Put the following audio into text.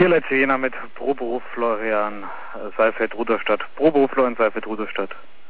Hier Leitz Jena mit Pro Beruf Florian Seifert Rudolstadt. Pro Beruf Florian Seifert Rudolstadt.